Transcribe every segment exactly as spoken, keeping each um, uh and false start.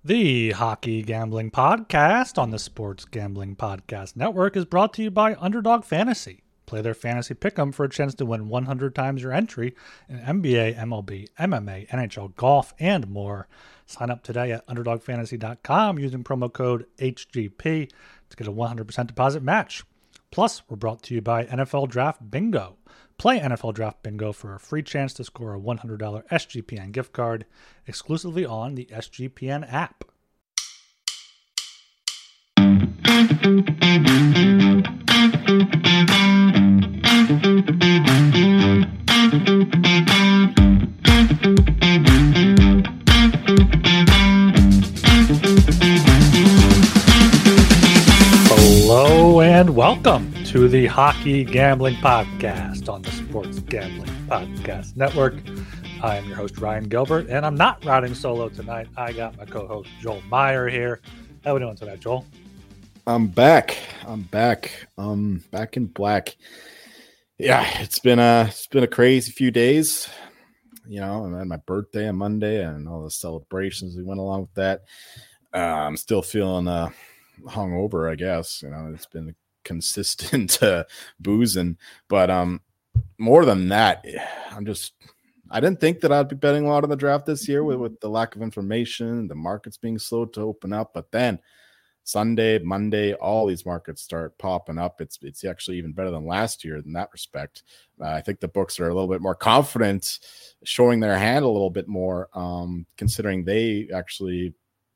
The Hockey Gambling Podcast on the Sports Gambling Podcast Network is brought to you by Underdog Fantasy. Play their fantasy pick'em for a chance to win one hundred times your entry in N B A, M L B, M M A, N H L, golf, and more. Sign up today at underdog fantasy dot com using promo code H G P to get a one hundred percent deposit match. Plus, we're brought to you by N F L Draft Bingo. Play N F L Draft Bingo for a free chance to score a one hundred dollars S G P N gift card exclusively on the S G P N app. Hello and welcome to the Hockey Gambling Podcast on the Sports Gambling Podcast Network. I am your host, Ryan Gilbert, and I'm not riding solo tonight. I got my co-host, Joel Meyer, here. How are we doing tonight, Joel? I'm back. I'm back. Um, back in black. Yeah, it's been a it's been a crazy few days. You know, I had my birthday on Monday and all the celebrations we went along with that. Uh, I'm still feeling uh, hungover, I guess. You know, it's been consistent uh, boozing, but um, more than that, I'm just. I didn't think that I'd be betting a lot on the draft this year with, with the lack of information, the markets being slow to open up. But then Sunday, Monday, all these markets start popping up. It's it's actually even better than last year in that respect. Uh, I think the books are a little bit more confident, showing their hand a little bit more, um, considering they actually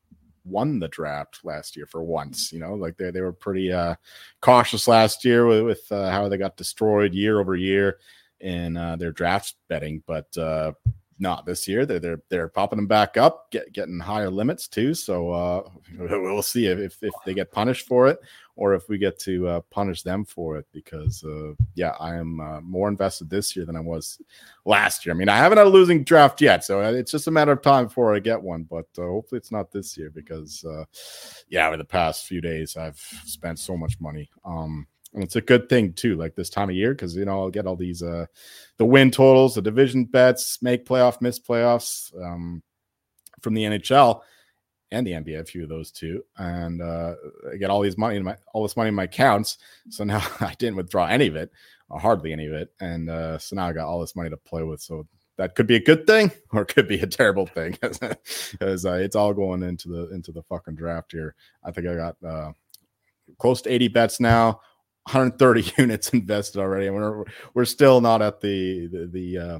won the draft last year for once. You know, like they, they were pretty uh, cautious last year with, with uh, how they got destroyed year over year in uh, their draft betting, but uh, not this year. They're they're they're popping them back up, get, getting higher limits too. So uh, we'll see if if they get punished for it or if we get to uh, punish them for it. Because uh, yeah, I am uh, more invested this year than I was last year. I mean, I haven't had a losing draft yet, so it's just a matter of time before I get one. But uh, hopefully, it's not this year because uh, yeah, over the past few days, I've spent so much money. Um, And it's a good thing, too, like this time of year, because, you know, I'll get all these uh, the win totals, the division bets, make playoff, miss playoffs um, from the N H L and the N B A, a few of those, too. And uh, I get all these money in my all this money in my accounts. So now I didn't withdraw any of it, or hardly any of it. And uh, so now I got all this money to play with. So that could be a good thing or it could be a terrible thing because uh, it's all going into the into the fucking draft here. I think I got uh, close to eighty bets now. one hundred thirty units invested already, and we're we're still not at the the, the uh,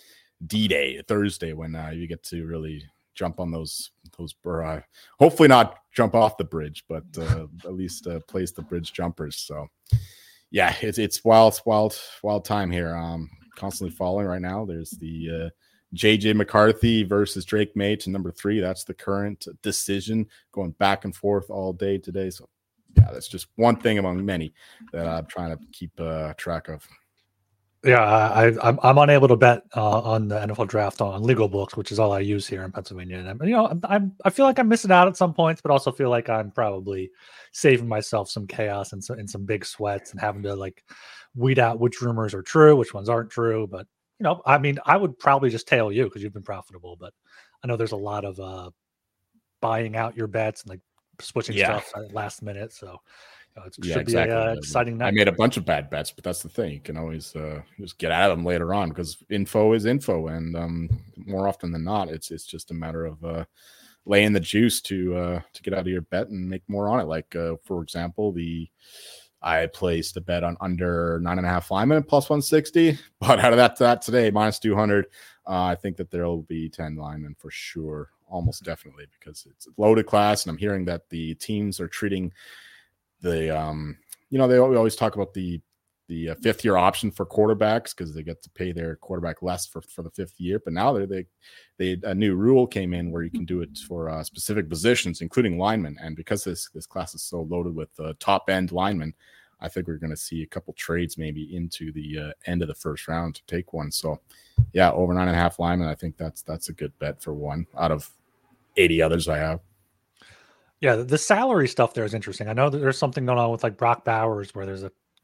D-Day Thursday when uh, you get to really jump on those those uh, hopefully not jump off the bridge, but uh, at least uh, place the bridge jumpers. So yeah, it's it's wild wild wild time here. Um, constantly following right now. There's the uh, J J McCarthy versus Drake May to number three. That's the current decision going back and forth all day today. So. Yeah, that's just one thing among many that I'm trying to keep uh, track of. Yeah, I, I'm I'm unable to bet uh, on the N F L draft on legal books, which is all I use here in Pennsylvania. And I'm, you know, I'm, I'm I feel like I'm missing out at some points, but also feel like I'm probably saving myself some chaos and, so, and some big sweats and having to like weed out which rumors are true, which ones aren't true. But you know, I mean, I would probably just tail you because you've been profitable. But I know there's a lot of uh, buying out your bets and like. Switching yeah. stuff at last minute, so you know, it yeah, should exactly. be an uh, exciting night. I made a bunch of bad bets, but that's the thing. You can always uh, just get out of them later on because info is info, and um, more often than not, it's it's just a matter of uh, laying the juice to uh, to get out of your bet and make more on it. Like uh, for example, the I placed a bet on under nine and a half linemen at plus one sixty, but out of that that today minus two hundred, uh, I think that there will be ten linemen for sure. Almost definitely because it's a loaded class, and I'm hearing that the teams are treating the, um, you know, they always talk about the the uh, fifth year option for quarterbacks because they get to pay their quarterback less for, for the fifth year. But now they they they a new rule came in where you can do it for uh, specific positions, including linemen. And because this this class is so loaded with uh, top end linemen, I think we're going to see a couple trades maybe into the uh, end of the first round to take one. So yeah, over nine and a half linemen, I think that's that's a good bet for one out of eighty others I have. Yeah, the salary stuff there is interesting. I know that there's something going on with like Brock Bowers where there's a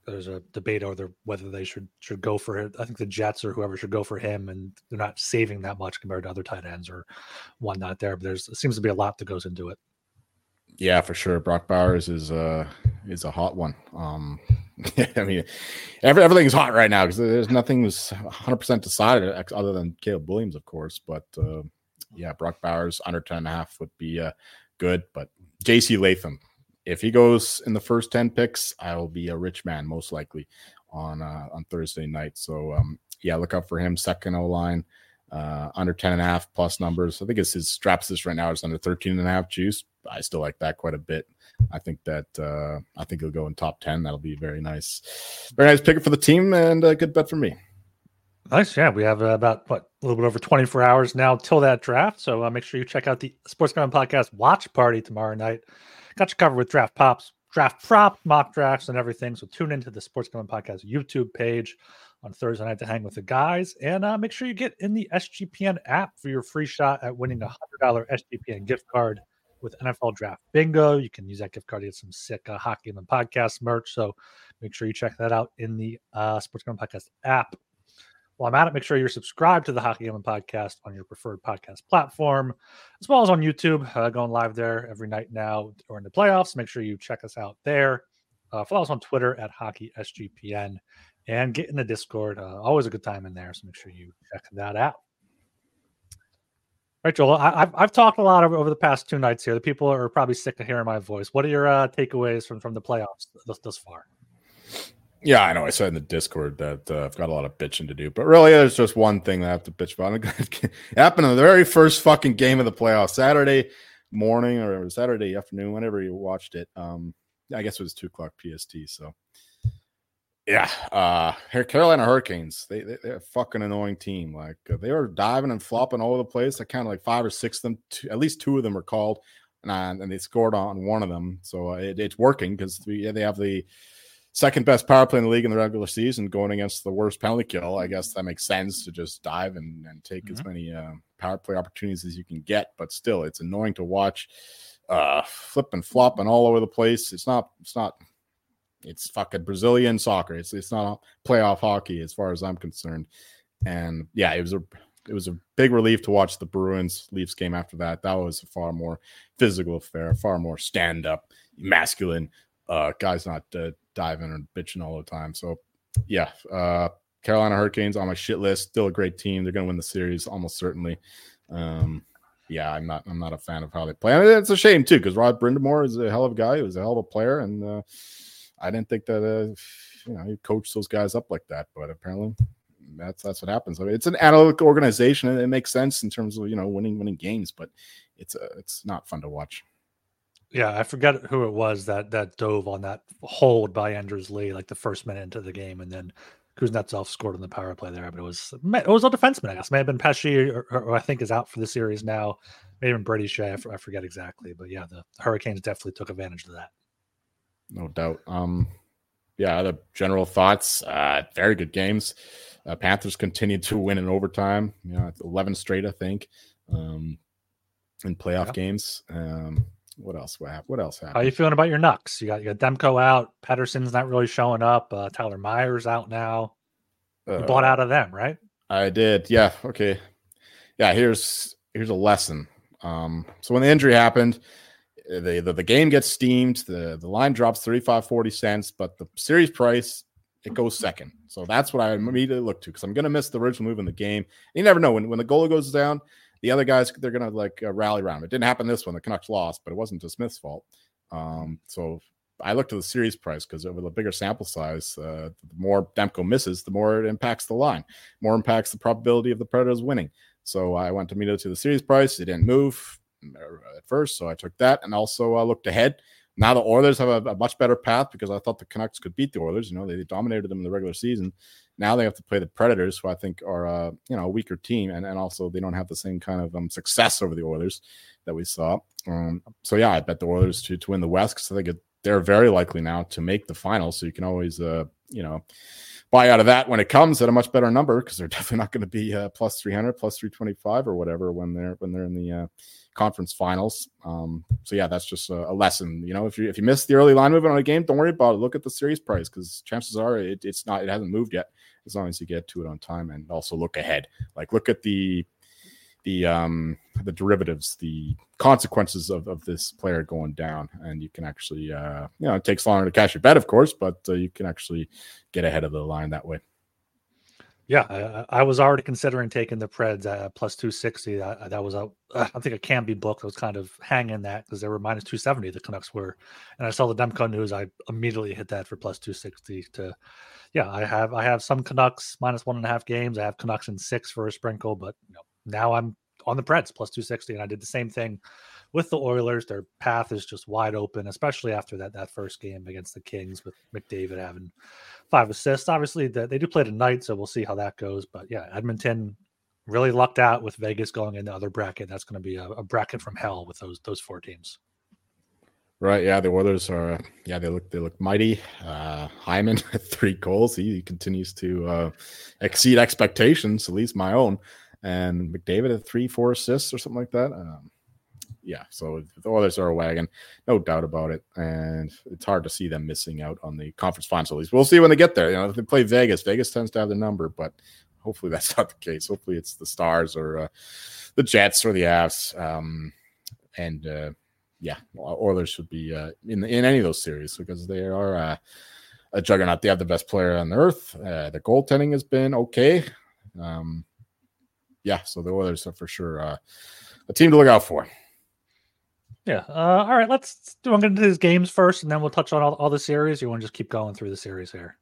there's a debate over whether they should should go for it. I think the Jets or whoever should go for him, and they're not saving that much compared to other tight ends or one not there. But there's it seems to be a lot that goes into it. Yeah, for sure. Brock Bowers is uh is a hot one. Um, I mean, every, everything's hot right now because there's nothing was one hundred percent decided other than Caleb Williams, of course. But uh, yeah, Brock Bowers under ten and a half would be uh, good. But J C Latham, if he goes in the first ten picks, I will be a rich man most likely on uh, on Thursday night. So um, yeah, look out for him. Second O line. Uh, under ten and a half plus numbers. I think it's his straps this right now is under thirteen and a half juice. I still like that quite a bit. I think that uh, I think he'll go in top ten. That'll be very nice. Very nice pick for the team and a good bet for me. Nice. Yeah. We have uh, about what a little bit over twenty-four hours now till that draft. So uh, make sure you check out the Sports Gambling Podcast watch party tomorrow night. Got you covered with draft pops, draft props, mock drafts, and everything. So tune into the Sports Gambling Podcast YouTube page on Thursday night to hang with the guys. And uh, make sure you get in the S G P N app for your free shot at winning a one hundred dollars S G P N gift card with N F L Draft Bingo. You can use that gift card to get some sick uh, Hockey and the Podcast merch. So make sure you check that out in the uh, Sports Gambling Podcast app. While I'm at it, make sure you're subscribed to the Hockey Gambling Podcast on your preferred podcast platform, as well as on YouTube. Uh, going live there every night now during the playoffs. Make sure you check us out there. Uh, follow us on Twitter at Hockey S G P N. And get in the Discord. Uh, always a good time in there, so make sure you check that out. All right, Joel, I, I've, I've talked a lot over, over the past two nights here. The people are probably sick of hearing my voice. What are your uh, takeaways from, from the playoffs thus, thus far? Yeah, I know. I said in the Discord that uh, I've got a lot of bitching to do, but really there's just one thing that I have to bitch about. It happened in the very first fucking game of the playoffs, Saturday morning or Saturday afternoon, whenever you watched it. Um, I guess it was two o'clock P S T, so. Yeah, uh, Carolina Hurricanes, they, they, they're a fucking annoying team. Like, uh, they were diving and flopping all over the place. I counted like five or six of them. Two, at least two of them were called, and, uh, and they scored on one of them. So uh, it, it's working because yeah, they have the second best power play in the league in the regular season going against the worst penalty kill. I guess that makes sense to just dive and, and take mm-hmm. as many uh, power play opportunities as you can get. But still, it's annoying to watch uh, flip and flop and all over the place. It's not, it's not, It's fucking Brazilian soccer. It's it's not playoff hockey as far as I'm concerned. And yeah, it was a it was a big relief to watch the Bruins Leafs game after that. That was a far more physical affair, far more stand up, masculine. Uh, guys not uh, diving and bitching all the time. So yeah, uh, Carolina Hurricanes on my shit list. Still a great team. They're gonna win the series almost certainly. Um, yeah, I'm not I'm not a fan of how they play. I mean, it's a shame too because Rod Brind'Amour is a hell of a guy. He was a hell of a player and. Uh, I didn't think that, uh, you know, he coached those guys up like that, but apparently that's that's what happens. I mean, it's an analytical organization, and it makes sense in terms of, you know, winning winning games, but it's uh, it's not fun to watch. Yeah, I forget who it was that that dove on that hold by Anders Lee, like the first minute into the game, and then Kuznetsov scored on the power play there. But it was it was a defenseman, I guess. It may have been Pesce, or, or I think is out for the series now. Maybe even Brady Shea, I, I forget exactly. But yeah, the Hurricanes definitely took advantage of that. No doubt. Um, yeah, the general thoughts, uh, very good games. Uh, Panthers continued to win in overtime, you know, eleven straight, I think, um, in playoff yeah. games. Um, what else? What, what else happened? How are you feeling about your Knucks? You got you got Demko out. Pedersen's not really showing up. Uh, Tyler Myers out now. You uh, bought out of them, right? I did. Yeah. Okay. Yeah. Here's here's a lesson. Um, so when the injury happened, The, the the game gets steamed. The the line drops thirty-five forty cents, but the series price, it goes second. So that's what I immediately look to because I'm going to miss the original move in the game. You never know. When when the goalie goes down, the other guys, they're going to like uh, rally around. It didn't happen this one. The Canucks lost, but it wasn't to Smith's fault. Um, so I looked at the series price because over the bigger sample size, uh, the more Demko misses, the more it impacts the line, more impacts the probability of the Predators winning. So I went immediately to the series price. It didn't move at first, so I took that and also uh, looked ahead. Now the Oilers have a, a much better path because I thought the Canucks could beat the Oilers. You know, they dominated them in the regular season. Now they have to play the Predators, who I think are uh, you know a weaker team, and, and also they don't have the same kind of um, success over the Oilers that we saw. Um, so yeah, I bet the Oilers to to win the West because I think it, they're very likely now to make the final. So you can always uh, you know, buy out of that when it comes at a much better number, because they're definitely not going to be uh, plus three hundred, plus three twenty-five or whatever when they're when they're in the uh, conference finals. Um, so yeah, that's just a, a lesson. You know, if you if you miss the early line movement on a game, don't worry about it. Look at the series price, because chances are it, it's not it hasn't moved yet, as long as you get to it on time. And also look ahead, like look at the the um the derivatives, the consequences of, of this player going down, and you can actually uh you know, it takes longer to cash your bet, of course, but uh, you can actually get ahead of the line that way. Yeah, I, I was already considering taking the Preds at plus two sixty. That, that was a, I think a Canby book that was kind of hanging that, because they were minus two seventy, the Canucks were. And I saw the Demko news. I immediately hit that for plus two sixty to, yeah, I have, I have some Canucks minus one and a half games. I have Canucks in six for a sprinkle, but you know, now I'm on the Preds plus two sixty. And I did the same thing with the Oilers. Their path is just wide open, especially after that, that first game against the Kings with McDavid having five assists. Obviously, the, they do play tonight, so we'll see how that goes. But yeah, Edmonton really lucked out with Vegas going in the other bracket. That's going to be a, a bracket from hell with those those four teams. Right, yeah, the Oilers are, yeah, they look they look mighty. Uh, Hyman at three goals, he, he continues to uh, exceed expectations, at least my own. And McDavid at three, four assists or something like that. Um, yeah, so the Oilers are a wagon, no doubt about it. And it's hard to see them missing out on the conference finals. At least we'll see when they get there. You know, if they play Vegas, Vegas tends to have the number, but hopefully that's not the case. Hopefully it's the Stars or uh, the Jets or the Avs. Um, and uh, yeah, Oilers should be uh, in in any of those series, because they are uh, a juggernaut. They have the best player on earth. Uh, the goaltending has been okay. Um, yeah, so the Oilers are for sure uh, a team to look out for. Yeah. Uh, all right. Let's do I'm going to do these games first, and then we'll touch on all, all the series. You want to just keep going through the series here?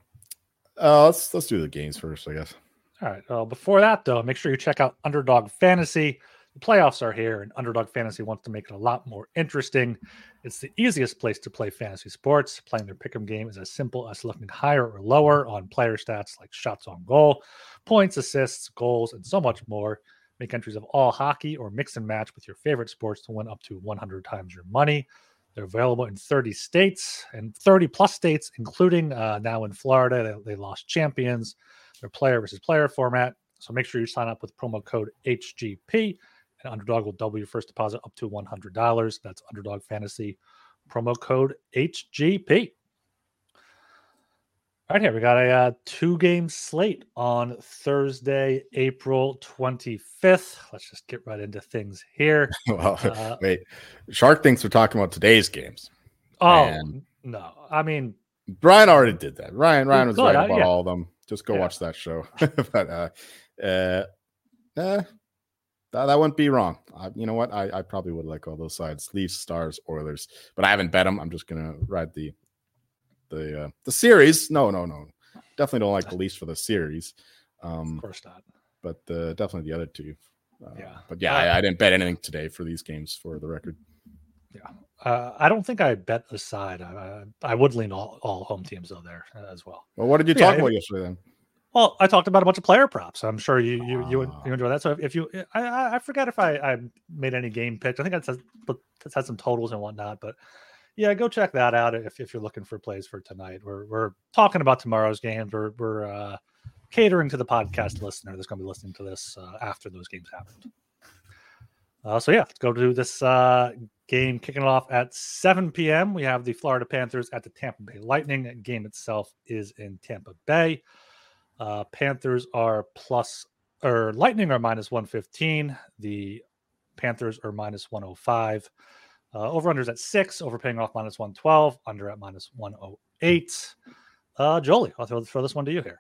Uh, let's let's do the games first, I guess. All right. Well, before that, though, make sure you check out Underdog Fantasy. The playoffs are here, and Underdog Fantasy wants to make it a lot more interesting. It's the easiest place to play fantasy sports. Playing their pick'em game is as simple as selecting higher or lower on player stats like shots on goal, points, assists, goals, and so much more. Make entries of all hockey or mix and match with your favorite sports to win up to one hundred times your money. They're available in thirty states and thirty plus states, including uh, now in Florida. They, they lost champions. Their player versus player format. So make sure you sign up with promo code H G P, and Underdog will double your first deposit up to one hundred dollars. That's Underdog Fantasy, promo code H G P. All right, here we got a uh, two-game slate on Thursday, April twenty-fifth. Let's just get right into things here. Well, uh, wait, Shark thinks we're talking about today's games. Oh, and no. I mean, Ryan already did that. Ryan Ryan was good, right uh, about yeah. all of them. Just go Yeah. watch that show. But uh, uh, uh, that, that wouldn't be wrong. I, you know what? I, I probably would like all those sides: Leafs, Stars, Oilers. But I haven't bet them. I'm just gonna ride the the uh, the series. No, no, no. Definitely don't like the Leafs for the series. Um, of course not. But uh, definitely the other two. Uh, Yeah. But yeah, Uh, I, I didn't bet anything today for these games, for the record. Yeah. Uh, I don't think I bet the side. I, I would lean all, all home teams, though, there uh, as well. Well, what did you Yeah, talk if- about yesterday then? Well, I talked about a bunch of player props. I'm sure you you you, Ah. you enjoy that. So if, if you, I- I I forget if I, I made any game picks. I think it says it has some totals and whatnot. But yeah, go check that out if, if you're looking for plays for tonight. We're we're talking about tomorrow's games. We're we're uh, catering to the podcast listener that's going to be listening to this uh, after those games happened. Uh, so yeah, let's go to this uh, game kicking off at seven p.m. We have the Florida Panthers at the Tampa Bay Lightning. The game itself is in Tampa Bay. Uh, Panthers are plus, or Lightning are minus one fifteen. The Panthers are minus one oh five. Uh, over-unders at six, overpaying off minus one twelve, under at minus one oh eight. Uh, Jolie, I'll throw, throw this one to you here.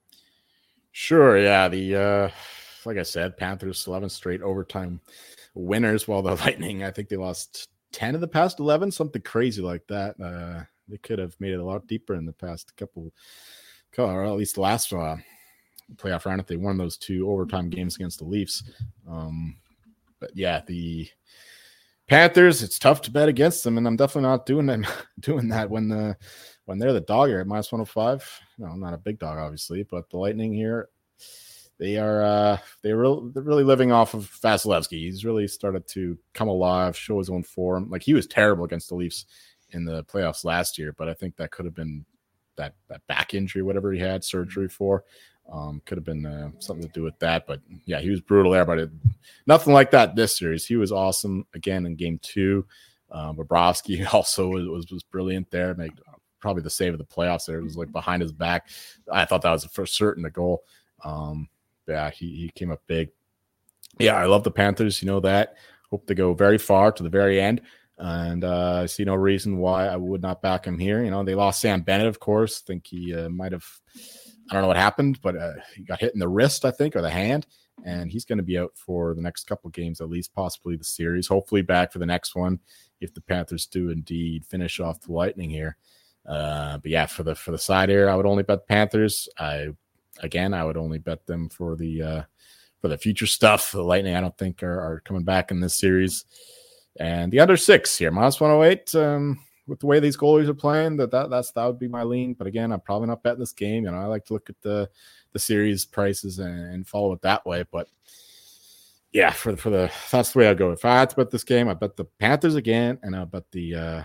Sure, yeah. The uh, like I said, Panthers eleven straight overtime winners, while the Lightning, I think they lost ten of the past eleven, something crazy like that. Uh, they could have made it a lot deeper in the past couple, or at least the last uh, playoff round if they won those two overtime games against the Leafs. Um, but yeah, the Panthers, it's tough to bet against them, and I'm definitely not doing them doing that when the when they're the dog here at minus one oh five. No, I'm not a big dog, obviously, but the Lightning here, they are uh, they re- they're really living off of Vasilevsky. He's really started to come alive, show his own form. Like, he was terrible against the Leafs in the playoffs last year, but I think that could have been that, that back injury, whatever he had surgery for. Um, could have been uh, something to do with that, but yeah, he was brutal there. But it, nothing like that this series. He was awesome again in game two. Um, Bobrovsky also was, was was brilliant there. Made probably the save of the playoffs. There it was like behind his back. I thought that was for certain a goal. Um, yeah, he he came up big. Yeah, I love the Panthers. You know that. Hope they go very far to the very end. And uh, I see no reason why I would not back him here. You know, they lost Sam Bennett, of course. I think he uh, might have. I don't know what happened, but uh, he got hit in the wrist, I think, or the hand, and he's going to be out for the next couple games, at least possibly the series. Hopefully back for the next one if the Panthers do indeed finish off the Lightning here. Uh, but yeah, for the for the side here, I would only bet Panthers. I again, I would only bet them for the uh, for the future stuff. The Lightning, I don't think are, are coming back in this series. And the under six here, minus one oh eight. Um, with the way these goalies are playing, that, that that's that would be my lean. But again, I'm probably not betting this game. You know, I like to look at the the series prices and, and follow it that way. But yeah, for the, for the that's the way I go. If I had to bet this game, I bet the Panthers again, and I bet the uh,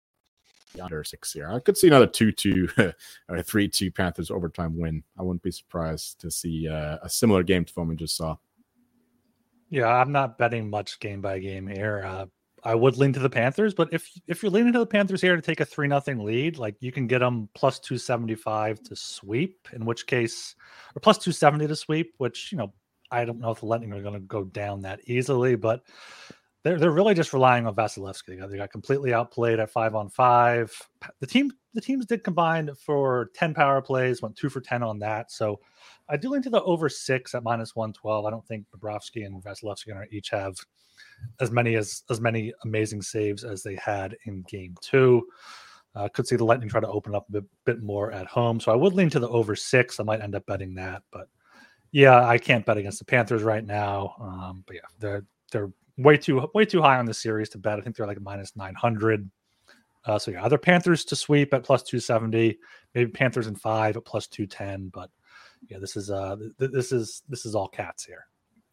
the under six here. I could see another two two or three two Panthers overtime win. I wouldn't be surprised to see uh, a similar game to the one we just saw. Yeah, I'm not betting much game by game here. Uh, I would lean to the Panthers, but if if you're leaning to the Panthers here to take a three nothing lead, like you can get them plus two seventy-five to sweep, in which case, or plus two seventy to sweep, which, you know, I don't know if the Lightning are going to go down that easily, but they're they're really just relying on Vasilevsky. They got, they got completely outplayed at five on five. The team the teams did combine for ten power plays, went two for ten on that. So I do lean to the over six at minus one twelve. I don't think Bobrovsky and Vasilevsky are going to each have as many as as many amazing saves as they had in game two. Uh, could see the Lightning try to open up a bit, bit more at home. So I would lean to the over six. I might end up betting that, but yeah, I can't bet against the Panthers right now. Um, but yeah, they're they're way too way too high on the series to bet. I think they're like minus nine hundred. Uh, so yeah, either Panthers to sweep at plus two seventy, maybe Panthers in five at plus two ten. But yeah, this is uh th- this is this is all cats here.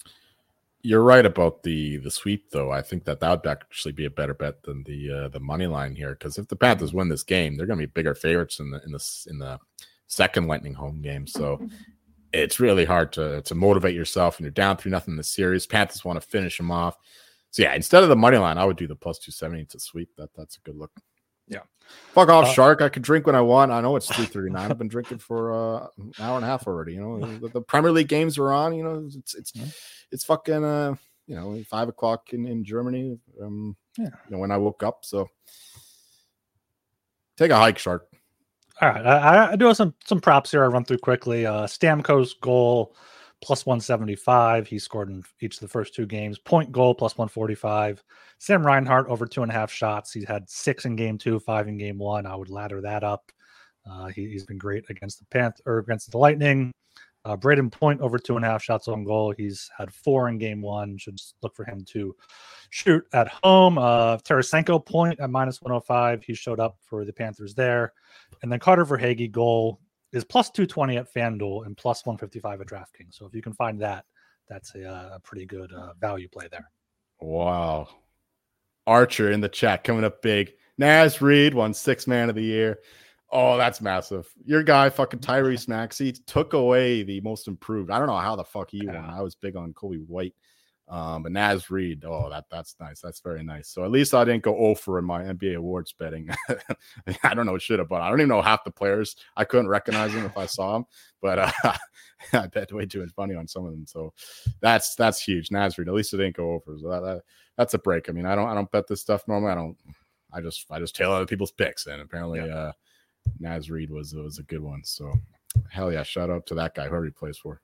You're right about the the sweep, though. I think that that would actually be a better bet than the uh, the money line here, because if the Panthers win this game, they're going to be bigger favorites in the in the in the second Lightning home game. So it's really hard to to motivate yourself, and you're down three nothing in the series. Panthers want to finish them off. So yeah, instead of the money line, I would do the plus two seventy to sweep. That that's a good look. Yeah. Fuck off, uh, Shark. I can drink when I want. I know it's three thirty-nine. I've been drinking for uh, an hour and a half already. You know, the, the Premier League games are on. You know, it's it's it's fucking uh, you know, five o'clock in, in Germany. Um, yeah. You know, when I woke up. So take a hike, Shark. All right, I, I do have some some props here. I run through quickly. Uh, Stamkos goal plus one seventy-five. He scored in each of the first two games. Point goal plus one forty-five. Sam Reinhart over two and a half shots. He's had six in game two, five in game one. I would ladder that up. Uh, he, he's been great against the Panth or against the Lightning. Uh, Braden Point over two and a half shots on goal. He's had four in game one. Should look for him to shoot at home. Uh, Tarasenko Point at minus one oh five. He showed up for the Panthers there. And then Carter Verhaeghe goal is plus two twenty at FanDuel and plus one fifty-five at DraftKings. So if you can find that, that's a, a pretty good uh, value play there. Wow. Archer in the chat coming up big. Naz Reid won six man of the year. Oh, that's massive. Your guy, fucking Tyrese Maxey, took away the most improved. I don't know how the fuck he won. I was big on Kobe White. Um, but Naz Reid, oh, that that's nice. That's very nice. So at least I didn't go oh for in my N B A awards betting. I don't know what should have, but I don't even know half the players. I couldn't recognize them if I saw them, but uh, I bet way too much money on some of them. So that's that's huge. Naz Reid, at least it didn't go over. So that, that that's a break. I mean, I don't I don't bet this stuff normally. I don't. I just I just tail other people's picks, and apparently, yeah. uh, Naz Reid was was a good one. So hell yeah, shout out to that guy, whoever he plays for.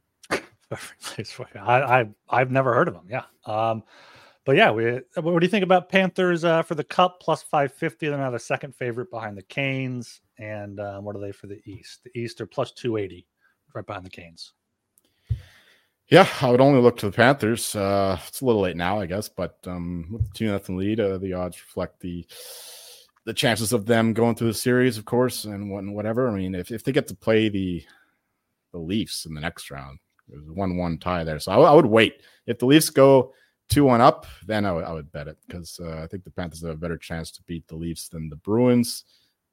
I, I I've never heard of him. Yeah. Um, but yeah, we. What do you think about Panthers uh, for the Cup plus five fifty? They're now the second favorite behind the Canes. And um, what are they for the East? The East are plus two eighty, right behind the Canes. Yeah, I would only look to the Panthers. Uh, it's a little late now, I guess, but um, with the two nothing lead, uh, the odds reflect the the chances of them going through the series, of course, and whatever. I mean, if if they get to play the the Leafs in the next round. There's a one one tie there. So I, w- I would wait. If the Leafs go two one up, then I, w- I would bet it because uh, I think the Panthers have a better chance to beat the Leafs than the Bruins.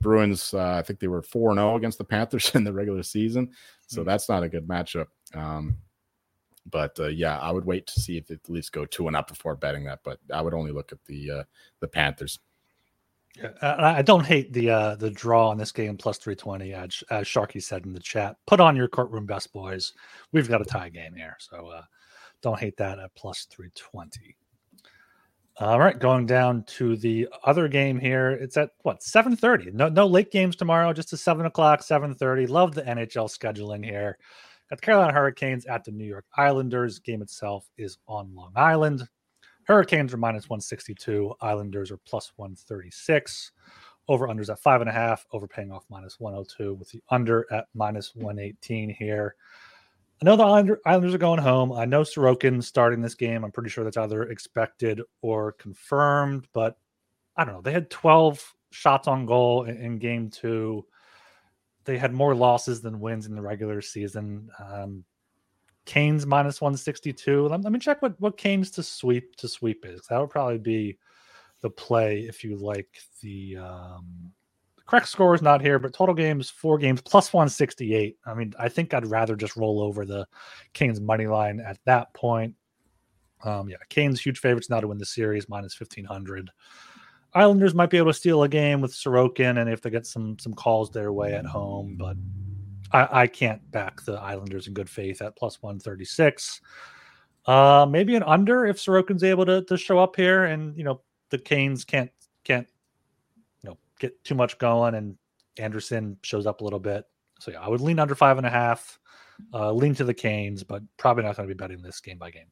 Bruins, uh, I think they were four and oh against the Panthers in the regular season. So mm-hmm. that's not a good matchup. Um, but uh, yeah, I would wait to see if it at least go two and up before betting that. But I would only look at the uh, the Panthers. Yeah, I don't hate the uh, the draw on this game plus three twenty, as, as Sharky said in the chat. Put on your courtroom best, boys. We've got a tie game here, so uh, don't hate that at plus three twenty. All right, going down to the other game here. It's at, what, seven thirty? No no late games tomorrow, just a seven o'clock, seven thirty. Love the N H L scheduling here. Got the Carolina Hurricanes at the New York Islanders. Game itself is on Long Island. Hurricanes are minus one sixty-two. Islanders are plus one thirty-six. Over-unders at five and a half. Overpaying off minus one oh two with the under at minus one eighteen here. I know the Islander, Islanders are going home. I know Sorokin starting this game. I'm pretty sure that's either expected or confirmed, but I don't know. They had twelve shots on goal in, in game two. They had more losses than wins in the regular season. Um, Canes minus one sixty-two. Let, let me check what, what Canes to sweep to sweep is. That would probably be the play if you like the, um, the correct score is not here, but total games, four games, plus one sixty-eight. I mean, I think I'd rather just roll over the Canes money line at that point. Um, yeah, Canes huge favorites now to win the series, minus fifteen hundred. Islanders might be able to steal a game with Sorokin, and if they get some some calls their way at home, but I, I can't back the Islanders in good faith at plus one thirty-six. Uh, maybe an under if Sorokin's able to to show up here, and you know the Canes can't can't you know get too much going, and Anderson shows up a little bit. So yeah, I would lean under five and a half. Uh, lean to the Canes, but probably not going to be betting this game by game.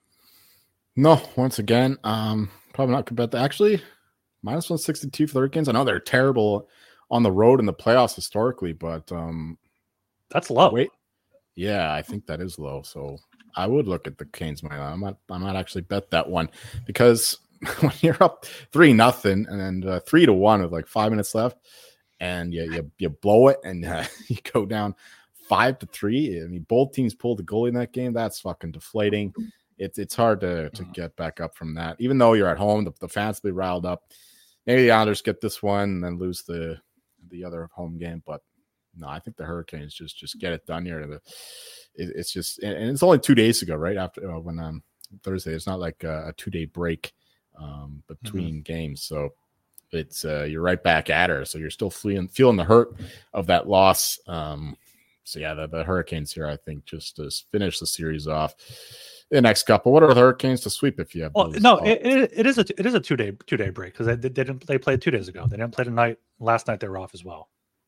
No, once again, um, probably not going to bet that. Actually, minus one sixty-two for the Hurricanes. I know they're terrible on the road in the playoffs historically, but um, that's low. Wait, yeah, I think that is low. So I would look at the Canes money line. I might, I might actually bet that one because when you're up three nothing and then uh, three to one with like five minutes left, and you you, you blow it and uh, you go down five to three. I mean, both teams pulled the goalie in that game. That's fucking deflating. It's it's hard to to get back up from that. Even though you're at home, the, the fans will be riled up. Maybe the Islanders get this one and then lose the the other home game, but no, I think the Hurricanes just just get it done here. The, it, it's just, and it's only two days ago, right after uh, when um Thursday. It's not like a, a two day break um between mm-hmm. games, so it's uh you're right back at her. So you're still feeling feeling the hurt of that loss. Um, so yeah, the, the Hurricanes here, I think, just to finish the series off. The next couple. What are the Hurricanes to sweep if you have? Well, no, it, it, it is a it is a two day two day break because they, they didn't they played two days ago. They didn't play tonight. Last night they were off as well.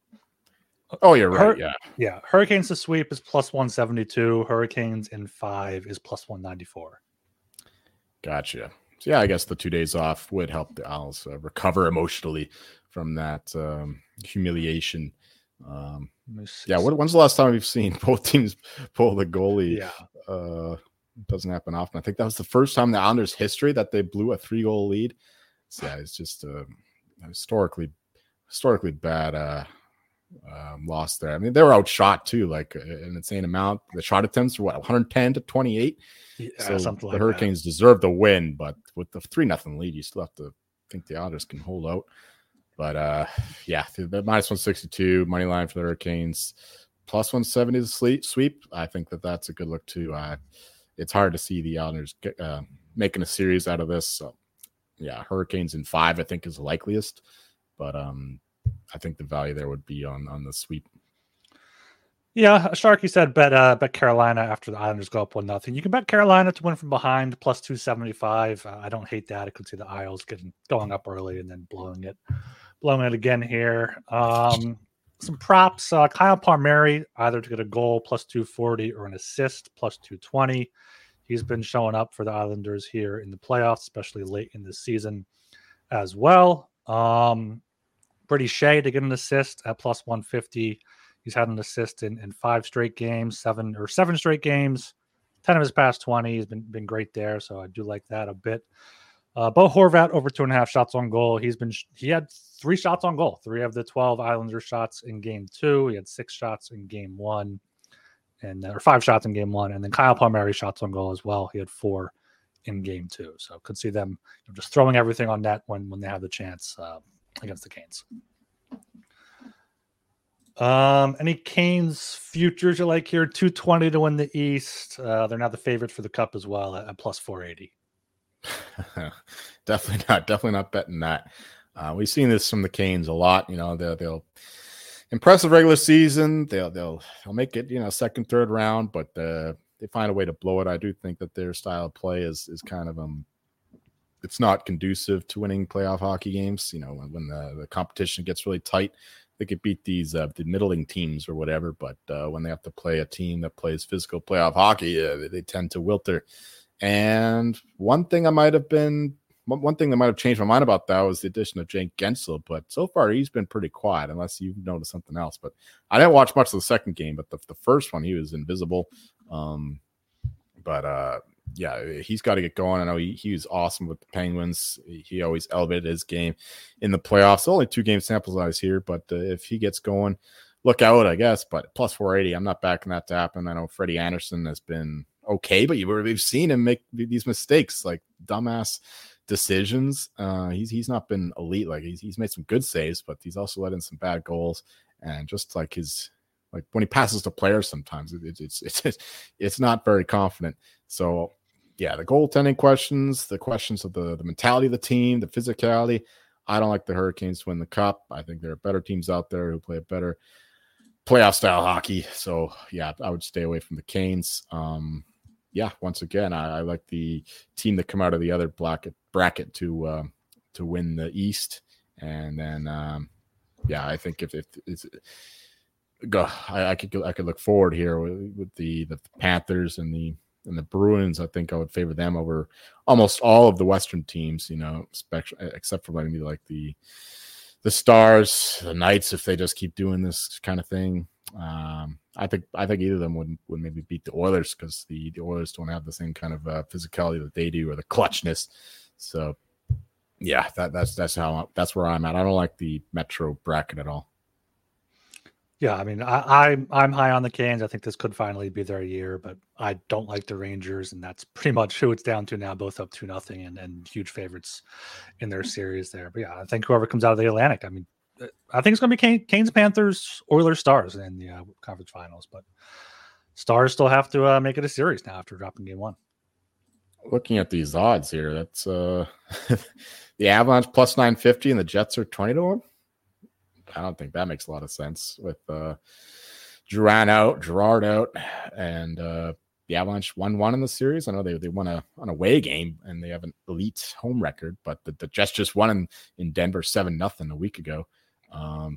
Oh, you're right. Hur- yeah, yeah. Hurricanes to sweep is plus one seventy two. Hurricanes in five is plus one ninety four. Gotcha. So yeah, I guess the two days off would help the Owls uh, recover emotionally from that um, humiliation. Um, yeah. What, when's the last time we've seen both teams pull the goalie? Yeah. Uh, It doesn't happen often. I think that was the first time in the Islanders' history that they blew a three-goal lead. So yeah, it's just a historically, historically bad uh, um, loss there. I mean, they were outshot too, like an insane amount. The shot attempts were what, one ten to twenty-eight. Yeah, so something the like Hurricanes that. deserve the win, but with the three nothing lead, you still have to think the Islanders can hold out. But uh, yeah, the minus one sixty-two money line for the Hurricanes, plus one seventy to sweep. I think that that's a good look too. Uh, It's hard to see the Islanders get, uh, making a series out of this. So, yeah, Hurricanes in five, I think, is the likeliest. But um, I think the value there would be on, on the sweep. Yeah, Sharky said bet uh, bet Carolina after the Islanders go up one nothing. You can bet Carolina to win from behind plus two seventy five. Uh, I don't hate that. I could see the Isles getting going up early and then blowing it, blowing it again here. Um, some props: uh, Kyle Palmieri either to get a goal plus two forty or an assist plus two twenty. He's been showing up for the Islanders here in the playoffs, especially late in the season as well. Um, Brady Shea to get an assist at plus one fifty. He's had an assist in, in five straight games, seven or seven straight games, ten of his past twenty. He's been been great there, so I do like that a bit. Uh, Bo Horvat over two and a half shots on goal. He's been he had three shots on goal, three of the twelve Islander shots in game two. He had six shots in game one, and or five shots in game one. And then Kyle Palmieri shots on goal as well. He had four in game two. So could see them you know, just throwing everything on net when when they have the chance uh, against the Canes. Um, any Canes futures you like here? two twenty to win the East. Uh, they're now the favorites for the Cup as well at, at plus four eighty. Definitely not. Definitely not betting that. Uh, we've seen this from the Canes a lot. You know, they'll, they'll impressive regular season. They'll they'll they'll make it, you know, second, third round, but uh, they find a way to blow it. I do think that their style of play is is kind of um, it's not conducive to winning playoff hockey games. You know, when, when the, the competition gets really tight, they could beat these uh, the middling teams or whatever. But uh, when they have to play a team that plays physical playoff hockey, uh, they, they tend to wilter. And one thing I might have been. One thing that might have changed my mind about that was the addition of Jake Gensel, but so far he's been pretty quiet unless you've noticed something else. But I didn't watch much of the second game, but the, the first one he was invisible. Um, but uh, yeah, he's got to get going. I know he, he was awesome with the Penguins. He always elevated his game in the playoffs. Only two game sample size here, but uh, if he gets going, look out, I guess. But plus four eighty, I'm not backing that to happen. I know Freddie Anderson has been okay, but you, we've seen him make these mistakes, like dumbass decisions. Uh, he's he's not been elite. Like he's he's made some good saves, but he's also let in some bad goals. And just like his like when he passes to players, sometimes it, it, it's it's it's not very confident. So yeah, the goaltending questions, the questions of the the mentality of the team, the physicality. I don't like the Hurricanes to win the Cup. I think there are better teams out there who play a better playoff style hockey. So yeah, I would stay away from the Canes. Um, yeah, once again, I, I like the team that come out of the other bracket bracket to uh, to win the East, and then um, yeah, I think if if it's go, I, I could I could look forward here with, with the the Panthers and the and the Bruins. I think I would favor them over almost all of the Western teams. You know, except for maybe like the the Stars, the Knights, if they just keep doing this kind of thing. Um, I think I think either of them would would maybe beat the Oilers because the, the Oilers don't have the same kind of uh, physicality that they do or the clutchness. So yeah, that that's that's how that's where I'm at. I don't like the Metro bracket at all. Yeah, I mean, I, I'm I'm high on the Canes. I think this could finally be their year, but I don't like the Rangers, and that's pretty much who it's down to now. Both up two nothing, and and huge favorites in their series there. But yeah, I think whoever comes out of the Atlantic, I mean, I think it's going to be Canes, Panthers, Oilers, Stars in the uh, conference finals. But Stars still have to uh, make it a series now after dropping game one. Looking at these odds here, that's uh, the Avalanche plus nine fifty and the Jets are twenty to one. I don't think that makes a lot of sense with uh, Duran out, Gerard out, and uh, the Avalanche won one in the series. I know they, they won a an away game and they have an elite home record, but the, the Jets just won in, in Denver seven nothing a week ago. Um,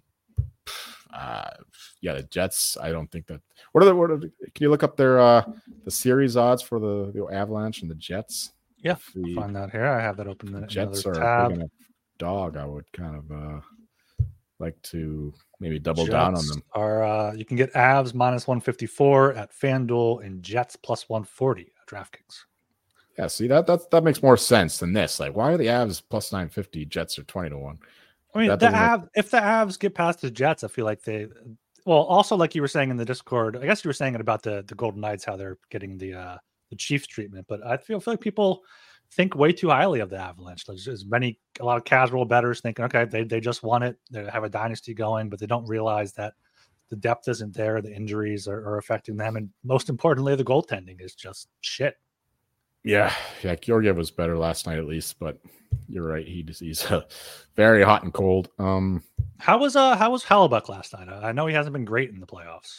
uh, yeah, the Jets. I don't think that. What are the? What are the, can you look up their uh, the series odds for the, the Avalanche and the Jets? Yeah, the, I'll find that here. I have that open. The in Jets are tab. big enough dog. I would kind of uh, like to maybe double Jets down on them. Are uh, you can get Avs minus one fifty-four at FanDuel and Jets plus one forty at DraftKings. Yeah, see that that that makes more sense than this. Like, why are the Avs plus nine fifty? Jets are twenty to one. I mean, the Avs, make... if the Avs get past the Jets, I feel like they. Well, also like you were saying in the Discord, I guess you were saying it about the the Golden Knights, how they're getting the uh, the Chiefs treatment. But I feel, feel like people think way too highly of the Avalanche. There's, there's many a lot of casual bettors thinking, okay, they they just won it, they have a dynasty going, but they don't realize that the depth isn't there, the injuries are, are affecting them, and most importantly, the goaltending is just shit. Yeah, yeah, Georgiev was better last night at least, but you're right. He just, he's uh, very hot and cold. Um, how was uh how was Hellebuyck last night? I know he hasn't been great in the playoffs.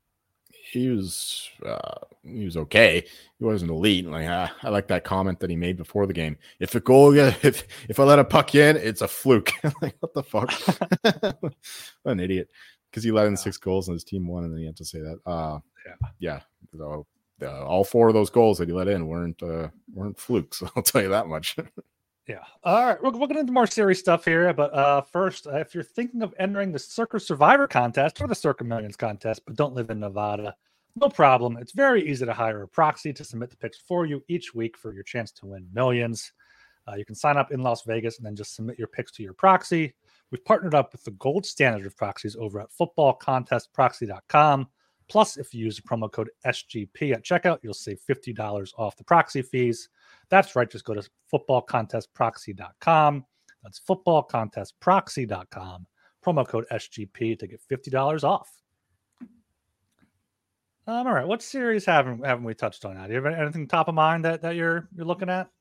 He was uh, he was okay. He wasn't elite. Like uh, I like that comment that he made before the game. If a goal, if if I let a puck in, it's a fluke. Like what the fuck? What an idiot! Because he let in six goals and his team won, and then he had to say that. Uh, yeah, yeah. So, Uh, all four of those goals that he let in weren't uh, weren't flukes. I'll tell you that much. Yeah. All right. We're, we're getting into more serious stuff here. But uh, first, uh, if you're thinking of entering the Circa Survivor contest or the Circa Millions contest, but don't live in Nevada, no problem. It's very easy to hire a proxy to submit the picks for you each week for your chance to win millions. Uh, you can sign up in Las Vegas and then just submit your picks to your proxy. We've partnered up with the gold standard of proxies over at football contest proxy dot com. Plus, if you use the promo code S G P at checkout, you'll save fifty dollars off the proxy fees. That's right. Just go to football contest proxy dot com. That's football contest proxy dot com promo code S G P to get fifty dollars off. Um, all right, what series haven't haven't we touched on now? Do you have anything top of mind that, that you're you're looking at?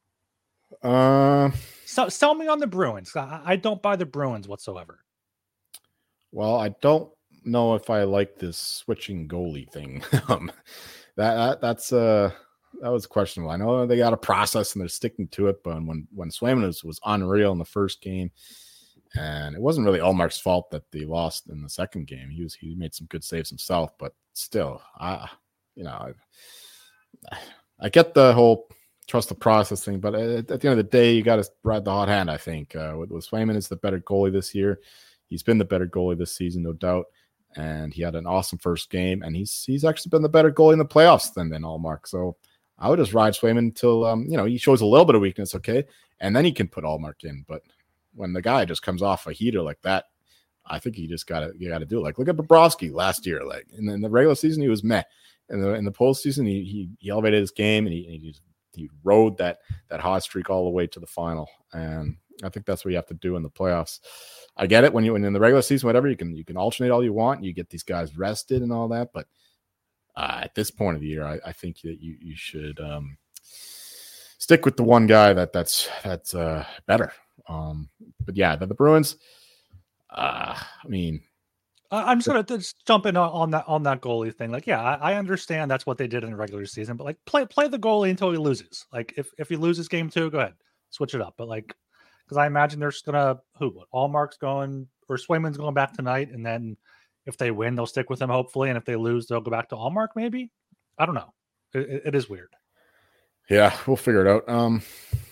Uh, so sell me on the Bruins. I, I don't buy the Bruins whatsoever. Well, I don't know if I like this switching goalie thing. um, that, that that's uh that was questionable. I know they got a process and they're sticking to it, but when when Swayman was, was unreal in the first game, and it wasn't really Allmark's fault that they lost in the second game. He was he made some good saves himself, but still, I you know I, I get the whole trust the process thing, but at, at the end of the day, you got to ride the hot hand. I think uh, with, with Swayman is the better goalie this year. He's been the better goalie this season, no doubt. And he had an awesome first game. And he's he's actually been the better goalie in the playoffs than, than Allmark. So I would just ride Swayman until, um, you know, he shows a little bit of weakness, okay? And then he can put Allmark in. But when the guy just comes off a heater like that, I think he just got to you got to do it. Like, look at Bobrovsky last year. Like, in the, in the regular season, he was meh. In the in the postseason, he he, he elevated his game, and he he, he rode that, that hot streak all the way to the final. And I think that's what you have to do in the playoffs. I get it when you when in the regular season, whatever, you can you can alternate all you want. You get these guys rested and all that, but uh, at this point of the year, I, I think that you you should um, stick with the one guy that that's that's uh, better. Um, but yeah, the, the Bruins. Uh, I mean, I'm just gonna just jump in on, on that on that goalie thing. Like, yeah, I, I understand that's what they did in the regular season, but like, play play the goalie until he loses. Like, if if he loses game two, go ahead, switch it up. But like. Because I imagine they're just gonna who what Allmark's going or Swayman's going back tonight, and then if they win, they'll stick with him hopefully, and if they lose, they'll go back to Allmark maybe. I don't know. It, it is weird. Yeah, we'll figure it out. Um,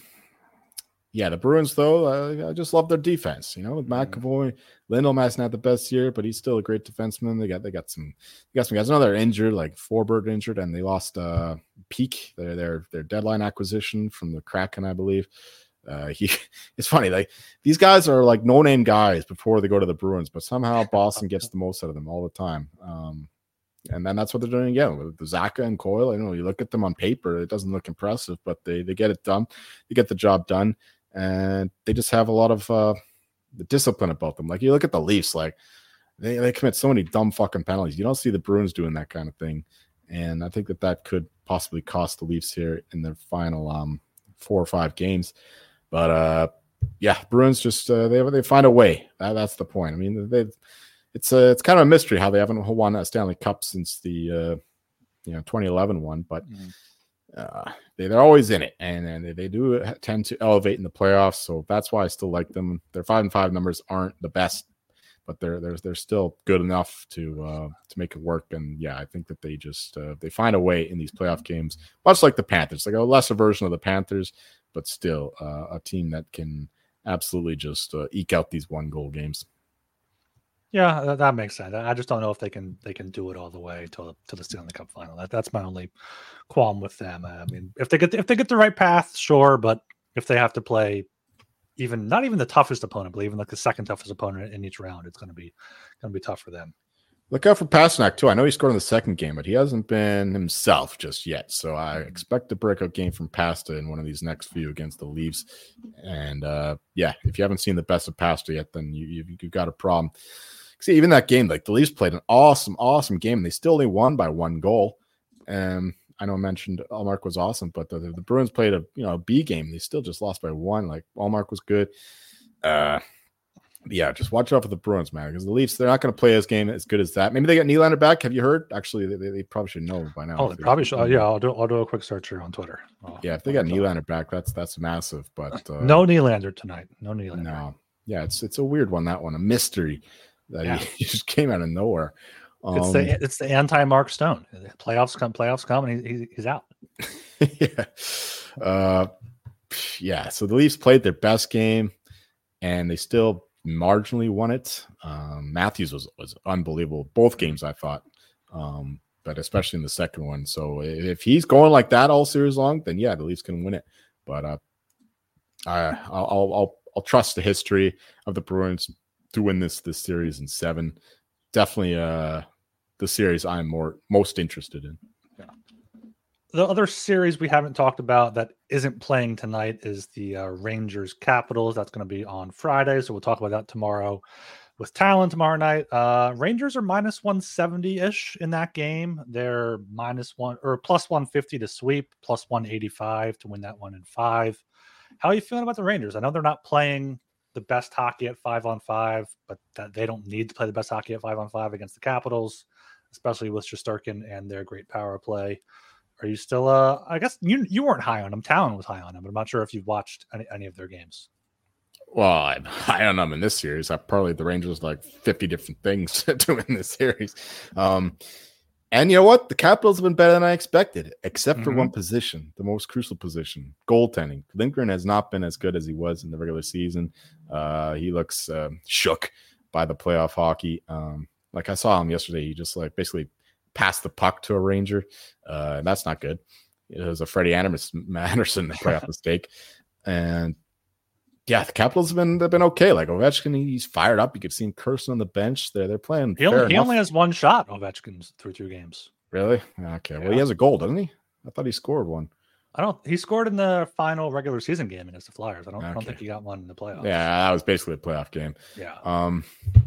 yeah, the Bruins though, uh, I just love their defense. You know, with McAvoy, Lindholm hasn't had the best year, but he's still a great defenseman. They got they got some they got some guys. Another injured, like Forbert injured, and they lost uh, Peak, their their their deadline acquisition from the Kraken, I believe. Uh, he, it's funny, like these guys are like no-name guys before they go to the Bruins, but somehow Boston gets the most out of them all the time. Um, and then that's what they're doing again with Zacha and Coyle. I know you look at them on paper, it doesn't look impressive, but they they get it done. They get the job done, and they just have a lot of uh, the discipline about them. Like you look at the Leafs, like they they commit so many dumb fucking penalties. You don't see the Bruins doing that kind of thing, and I think that that could possibly cost the Leafs here in their final um four or five games. But uh, yeah, Bruins just uh, they they find a way. That, that's the point. I mean, they it's a it's kind of a mystery how they haven't won a Stanley Cup since the uh, you know twenty eleven one. But uh, they they're always in it, and and they, they do tend to elevate in the playoffs. So that's why I still like them. Their five and five numbers aren't the best, but they're they're they're still good enough to uh, to make it work. And yeah, I think that they just uh, they find a way in these playoff games, much like the Panthers, like a lesser version of the Panthers. But still uh, a team that can absolutely just uh, eke out these one goal games. Yeah, that, that makes sense. I just don't know if they can they can do it all the way to to the Stanley Cup final. That that's my only qualm with them. I mean, if they get if they get the right path, sure. But if they have to play even not even the toughest opponent, but even like the second toughest opponent in each round, it's going to be going to be tough for them. Look out for Pastrnak, too. I know he scored in the second game, but he hasn't been himself just yet. So I expect a breakout game from Pasta in one of these next few against the Leafs. And, uh, yeah, if you haven't seen the best of Pasta yet, then you, you've, you've got a problem. See, even that game, like the Leafs played an awesome, awesome game. And they still only won by one goal. And I know I mentioned Allmark was awesome, but the, the Bruins played a you know a B game. They still just lost by one. Like, Allmark was good. Uh Yeah, just watch out for the Bruins, man, because the Leafs, they're not going to play this game as good as that. Maybe they get Nylander back. Have you heard? Actually, they, they probably should know by now. Oh, they probably should. Uh, yeah, I'll do I'll do a quick search here on Twitter. Oh, yeah, if they got Nylander back, that's that's massive. But uh, no Nylander tonight. No Nylander. No. Yeah, it's it's a weird one, that one. A mystery that yeah. he, he just came out of nowhere. Um, it's the it's the anti-Mark Stone. The playoffs come, playoffs come, and he, he, he's out. yeah. Uh, yeah, so the Leafs played their best game, and they still marginally won it. Um, Matthews was, was unbelievable. Both games, I thought, um, but especially in the second one. So if he's going like that all series long, then yeah, the Leafs can win it. But uh, I, I'll, I'll I'll I'll trust the history of the Bruins to win this this series in seven. Definitely, uh, the series I'm more most interested in. Yeah. The other series we haven't talked about that isn't playing tonight is the uh, Rangers Capitals. That's going to be on Friday, so we'll talk about that tomorrow. with Talon tomorrow night. Uh, Rangers are minus one seventy ish in that game. They're minus one or plus one fifty to sweep, plus one eighty-five to win that one in five. How are you feeling about the Rangers? I know they're not playing the best hockey at five on five, but that they don't need to play the best hockey at five on five against the Capitals, especially with Shesterkin and their great power play. Are you still, uh, I guess you you weren't high on them. Talon was high on them, but I'm not sure if you've watched any, any of their games. Well, I'm high on them in this series. I probably the Rangers like fifty different things to win this series. Um, and you know what? The Capitals have been better than I expected, except for mm-hmm. one position, the most crucial position, goaltending. Lindgren has not been as good as he was in the regular season. Uh, he looks uh, shook by the playoff hockey. Um, like I saw him yesterday, he just like basically passed the puck to a Ranger, uh, and that's not good. It was a Freddie Anderson, Anderson playoff mistake, and yeah, the Capitals have been they've been okay. Like Ovechkin, he's fired up. You could see him cursing on the bench. There, they're playing. He only, he only has one shot. Ovechkin's through two games. Really? Okay. Yeah. Well, he has a goal, doesn't he? I thought he scored one. I don't. He scored in the final regular season game against the Flyers. I don't. Okay. I don't think he got one in the playoffs. Yeah, that was basically a playoff game. Yeah. Um.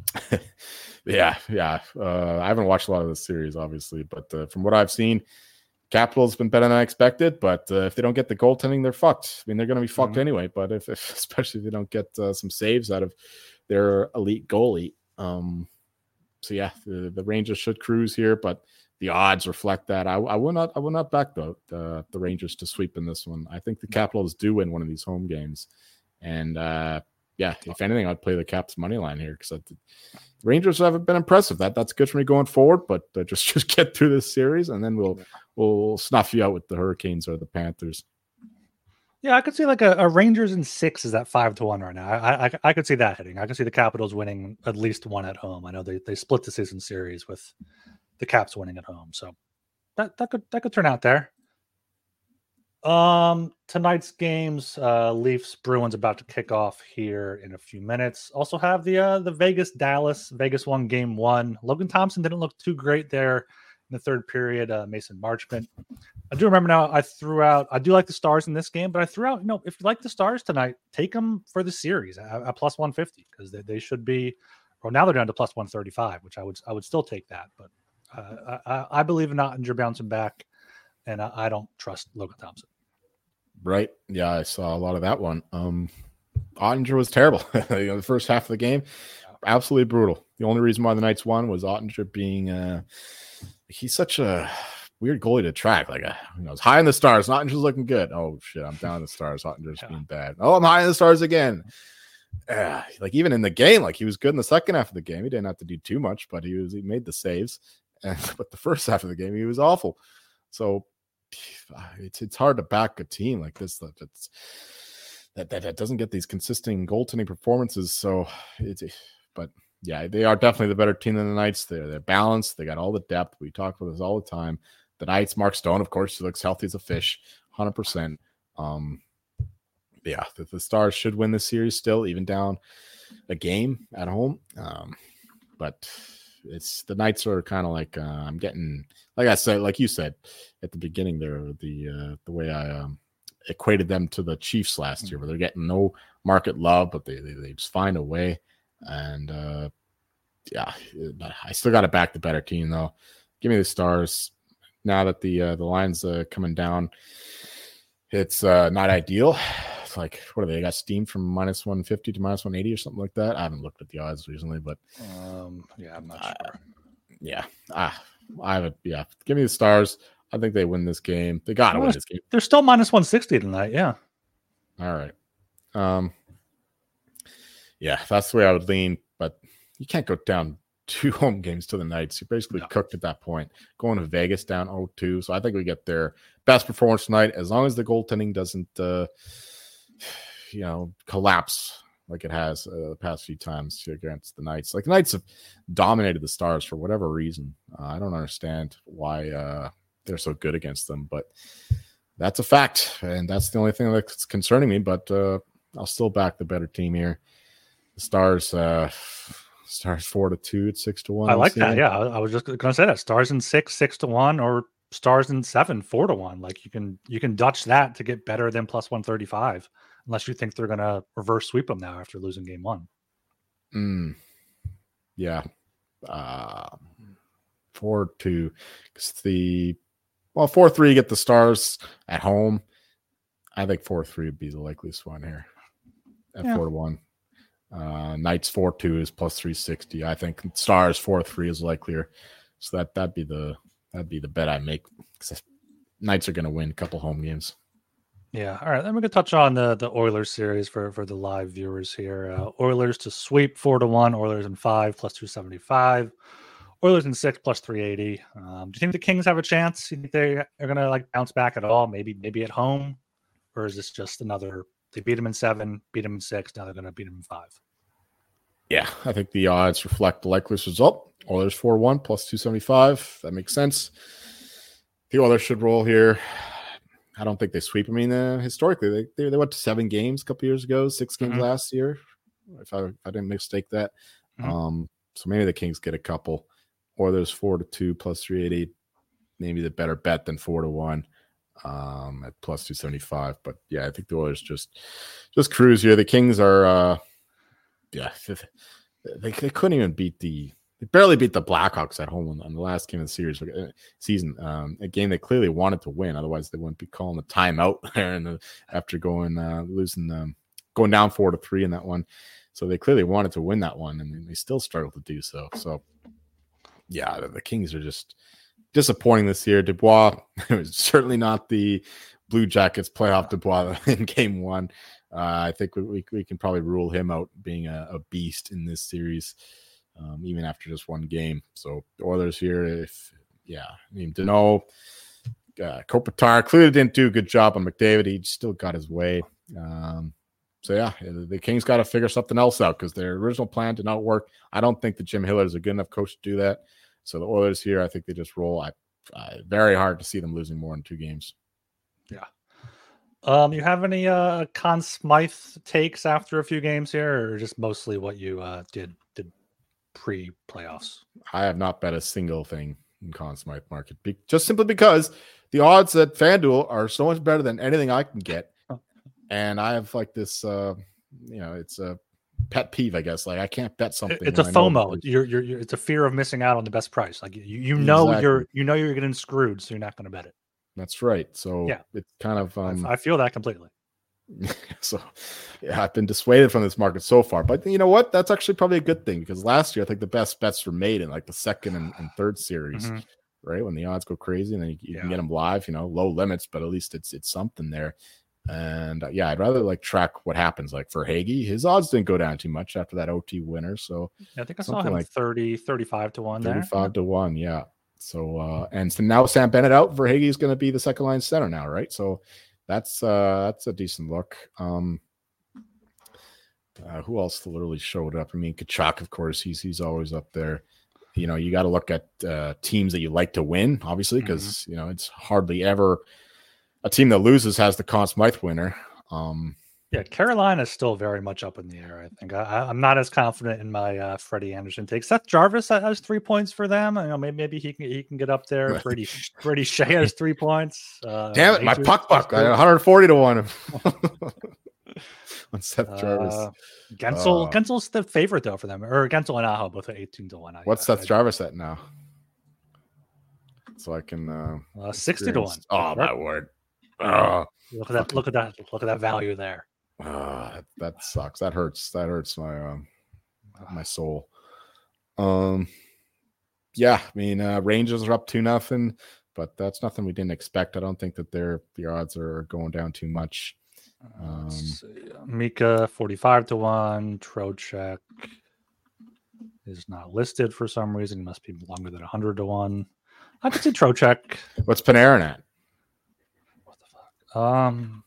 yeah, yeah. Uh, I haven't watched a lot of this series, obviously, but uh, from what I've seen, Capitals been better than I expected. But uh, if they don't get the goaltending, they're fucked. I mean, they're going to be fucked mm-hmm. anyway. But if, if, especially if they don't get uh, some saves out of their elite goalie, um. So yeah, the, the Rangers should cruise here, but the odds reflect that. I, I will not. I will not back the, the the Rangers to sweep in this one. I think the Capitals do win one of these home games, and uh, yeah, if anything, I'd play the Caps money line here because the Rangers haven't been impressive. That that's good for me going forward. But uh, just just get through this series, and then we'll we'll snuff you out with the Hurricanes or the Panthers. Yeah, I could see like a, a Rangers in six is at five to one right now. I, I I could see that hitting. I could see the Capitals winning at least one at home. I know they, they split the season series with the Caps winning at home, so that that could that could turn out there. Um, tonight's games, uh, Leafs Bruins about to kick off here in a few minutes. Also have the uh, the Vegas Dallas. Vegas won game one. Logan Thompson didn't look too great there in the third period. Uh, Mason Marchment. I do remember now. I threw out. I do like the Stars in this game, but I threw out. You know, if you like the Stars tonight, take them for the series at, at plus one fifty because they, they should be. Well, now they're down to plus one thirty five, which I would I would still take that. But uh, I, I believe in Ottinger bouncing back, and I, I don't trust Logan Thompson. Right? Yeah, I saw a lot of that one. Um, Ottinger was terrible. You know, the first half of the game, absolutely brutal. The only reason why the Knights won was Ottinger being. Uh, he's such a weird goalie to track. Like, uh, you know, it's high in the Stars. Ottinger's looking good. Oh shit, I'm down in the Stars. Ottinger's yeah. being bad. Oh, I'm high in the Stars again. Uh, like even in the game, like he was good in the second half of the game. He didn't have to do too much, but he was he made the saves. And but the first half of the game, he was awful. So it's it's hard to back a team like this that that's, that that that doesn't get these consistent goaltending performances. So it's but. Yeah, they are definitely the better team than the Knights. They're, they're balanced. They got all the depth. We talk about this all the time. The Knights, Mark Stone, of course, he looks healthy as a fish, one hundred percent. Um, yeah, the, the Stars should win this series still, even down a game at home. Um, but it's the Knights are kind of like uh, I'm getting, like I said, like you said at the beginning there, the uh, the way I um, equated them to the Chiefs last year, where they're getting no market love, but they they, they just find a way. And uh, yeah, I still got to back the better team though. Give me the Stars now that the uh, the line's uh, coming down. It's uh, not ideal. It's like what are they? They got steamed from minus one fifty to minus one eighty or something like that. I haven't looked at the odds recently, but um, yeah, I'm not uh, sure. Yeah, ah, I have yeah. Give me the Stars. I think they win this game. They got to win this game. They're still minus one sixty tonight. Yeah. All right. Um. Yeah, that's the way I would lean, but you can't go down two home games to the Knights. You're basically no. cooked at that point. Going to Vegas down oh two, so I think we get their best performance tonight as long as the goaltending doesn't, uh, you know, collapse like it has uh, the past few times against the Knights. Like the Knights have dominated the Stars for whatever reason. Uh, I don't understand why uh, they're so good against them, but that's a fact, and that's the only thing that's concerning me. But uh, I'll still back the better team here. Stars, uh, Stars four to two, it's six to one. I like that. Yeah, I, I was just going to say that. Stars in six, six to one, or Stars in seven, four to one. Like you can you can Dutch that to get better than plus one thirty five, unless you think they're going to reverse sweep them now after losing game one. Mm. yeah. Uh, four two. Because the well, four three. Get the Stars at home. I think four three would be the likeliest one here. At yeah. four to one. Uh, Knights four two is plus three sixty. I think Stars four three is likelier. So that that'd be the that'd be the bet I make. Knights are going to win a couple home games. Yeah. All right. Then we could touch on the the Oilers series for for the live viewers here. Uh, Oilers to sweep four to one. Oilers in five plus two seventy five. Oilers in six plus three eighty. Um, do you think the Kings have a chance? You think they are going to like bounce back at all? Maybe maybe at home, or is this just another? They beat them in seven, beat them in six. Now they're going to beat them in five. Yeah, I think the odds reflect the likeliest result. Oilers four one plus two seventy-five. That makes sense. The Oilers should roll here. I don't think they sweep. I mean, uh, historically, they, they they went to seven games a couple years ago, six games mm-hmm. last year, if I, if I didn't mistake that. Mm-hmm. Um, so maybe the Kings get a couple. Oilers four to two plus three eighty. Maybe the better bet than four to one. Um, at plus two seventy-five, but yeah, I think the Oilers just just cruise here. The Kings are, uh, yeah, they they couldn't even beat the they barely beat the Blackhawks at home on, on the last game of the series uh, season. Um, a game they clearly wanted to win, otherwise they wouldn't be calling the timeout there. And the, after going uh, losing, um, going down four to three in that one, so they clearly wanted to win that one, and they still struggled to do so. So yeah, the, the Kings are just disappointing this year. Dubois was certainly not the Blue Jackets playoff Dubois in game one. Uh, I think we, we we can probably rule him out being a, a beast in this series, um, even after just one game. So the Oilers here, if yeah, I mean Danault, uh, Kopitar clearly didn't do a good job on McDavid. He still got his way. Um, so yeah, the Kings got to figure something else out because their original plan did not work. I don't think that Jim Hillard is a good enough coach to do that. So the Oilers here, I think they just roll. I, uh, very hard to see them losing more than two games. Yeah. Um, you have any uh Conn Smythe takes after a few games here, or just mostly what you uh did did pre playoffs? I have not bet a single thing in Conn Smythe market, be- just simply because the odds at FanDuel are so much better than anything I can get, and I have like this, uh, you know, it's a pet peeve, I guess. Like I can't bet something. It's a FOMO. You're, you're, you're, it's a fear of missing out on the best price. Like you, you know, exactly. you're, you know, you're getting screwed, so you're not going to bet it. That's right. So yeah, it's kind of, um, I, I feel that completely. So yeah, I've been dissuaded from this market so far, but you know what? That's actually probably a good thing because last year I think the best bets were made in like the second and, and third series, mm-hmm. right? When the odds go crazy and then you, you yeah. can get them live, you know, low limits, but at least it's, it's something there. And uh, yeah, I'd rather like track what happens. Like for Hagee, his odds didn't go down too much after that O T winner. So yeah, I think I saw him like thirty, thirty-five to one there. thirty-five to one, yeah. So uh, and so now Sam Bennett out for Hagee is going to be the second line center now, right? So that's uh, that's a decent look. Um, uh, who else literally showed up? I mean, Kachuk, of course, he's he's always up there. You know, you got to look at uh, teams that you like to win, obviously, because mm-hmm. you know it's hardly ever a team that loses has the Conn Smythe winner. Um, yeah, Carolina is still very much up in the air. I think I, I'm not as confident in my uh, Freddie Anderson take. Seth Jarvis has three points for them. I know maybe, maybe he can he can get up there. Freddie Freddie Shea has three points. Uh, Damn it, my puck buck! one hundred forty to one on Seth Jarvis. Uh, Gensel uh, Gensel's the favorite though for them, or Gensel and Aho both at eighteen to one. What's I, Seth I, Jarvis at now? So I can uh, uh sixty to one. Oh my word! Oh, look at that! Look at that! Look at that value there. Uh, that sucks. That hurts. That hurts my um, my soul. Um, yeah, I mean, uh, Rangers are up two nothing, but that's nothing we didn't expect. I don't think that their the odds are going down too much. Um, uh, Mika forty-five to one. Trocheck is not listed for some reason. He must be longer than a hundred to one. I could see Trocheck. What's Panarin at? What the fuck? Um.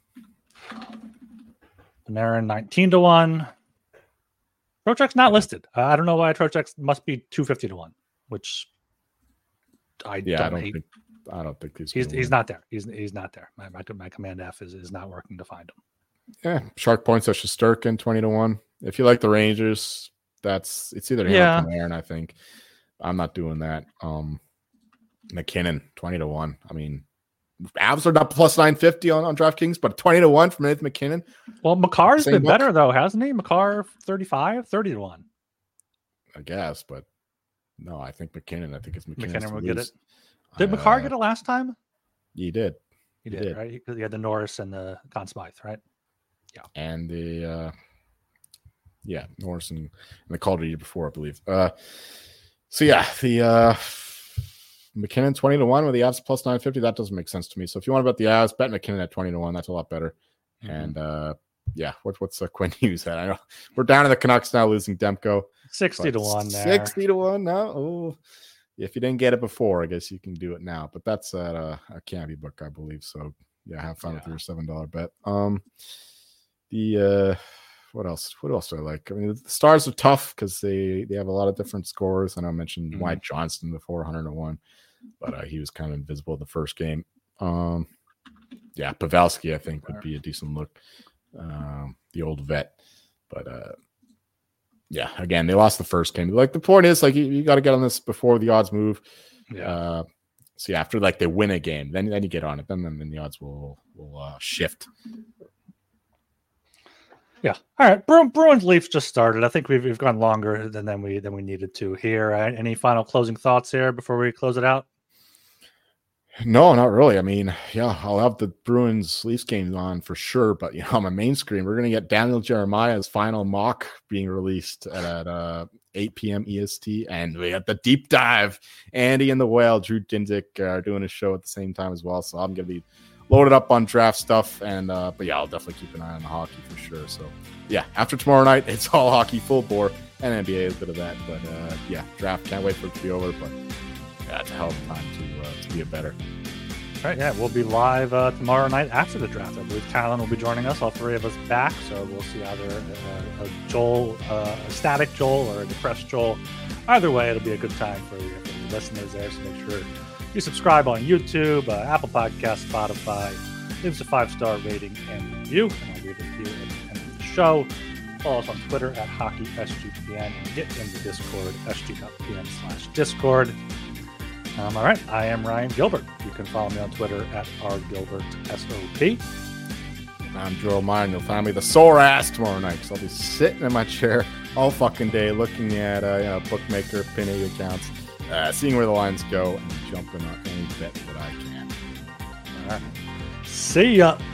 Panarin nineteen to one. Trocheck's not listed. Uh, I don't know why Trocheck must be two fifty to one, which I yeah, don't, I don't hate. think I don't think he's he's, he's not there. He's he's not there. My my, my command F is, is not working to find him. Yeah, Shark points at Shesterkin twenty to one. If you like the Rangers, that's it's either him yeah. or Panarin. I think I'm not doing that. Um, McKinnon twenty to one. I mean. Avs are not plus nine fifty on, on DraftKings, but twenty to one from Nathan McKinnon. Well, Makar's been book. better, though, hasn't he? Makar thirty-five, thirty to one. I guess, but no, I think McKinnon. I think it's McKinnon. McKinnon will get it. Did uh, McCarr get it last time? He did. He, he did, did, right? Because he had the Norris and the Conn Smythe, right? Yeah. And the, uh, yeah, Norris and, and the Calder year before, I believe. Uh, so, yeah, the uh, McKinnon twenty to one with the Avs plus nine fifty. That doesn't make sense to me. So, if you want to bet the Avs, bet McKinnon at twenty to one. That's a lot better. Mm-hmm. And, uh, yeah, what, what's uh, Quinn Hughes at? I know we're down to the Canucks now, losing Demko. sixty to one there. sixty to one now? Oh, if you didn't get it before, I guess you can do it now. But that's at a, a Canvey book, I believe. So, yeah, have fun yeah. with your seven dollar bet. Um, the uh, what else? What else do I like? I mean, the Stars are tough because they, they have a lot of different scores. I know I mentioned mm-hmm. Wyatt Johnston before, one hundred to one, but uh, he was kind of invisible in the first game. Um, yeah, Pavelski, I think, would be a decent look. Um, the old vet, but uh, yeah, again, they lost the first game. Like the point is, like you, you got to get on this before the odds move. Yeah. Uh, so yeah, after like they win a game, then then you get on it. Then then, then the odds will will uh, shift. Yeah. All right. Bru- Bruins Leafs just started. I think we've we've gone longer than, than we than we needed to here. Uh, any final closing thoughts here before we close it out? No, not really. I mean, yeah, I'll have the Bruins Leafs games on for sure, but you know, on my main screen, we're gonna get Daniel Jeremiah's final mock being released at, at uh, eight p.m. E S T, and we got the deep dive. Andy and the Whale, Drew Dinsick are doing a show at the same time as well, so I'm gonna be loaded up on draft stuff. And uh, but yeah, I'll definitely keep an eye on the hockey for sure. So yeah, after tomorrow night, it's all hockey full bore, and N B A is a bit of that. But uh, yeah, draft can't wait for it to be over. But yeah, it's a hell of a time to uh, to be a better. All right, yeah, we'll be live uh, tomorrow night after the draft. I believe Callan will be joining us, all three of us back. So we'll see either a, a Joel, uh, a static Joel, or a depressed Joel. Either way, it'll be a good time for you, for the listeners there. So make sure you subscribe on YouTube, uh, Apple Podcasts, Spotify. Leave us a five-star rating and review, and I'll read it here at the end of the show. Follow us on Twitter at HockeySGPN and get in the Discord, sg.pn slash Discord. Um, all right, I am Ryan Gilbert. You can follow me on Twitter at rgilbertsop. I'm Joel Meyer, and you'll find me the sore ass tomorrow night because I'll be sitting in my chair all fucking day looking at uh, you know, bookmaker, pinning accounts, uh, seeing where the lines go, and jumping on any bet that I can. All right. See ya.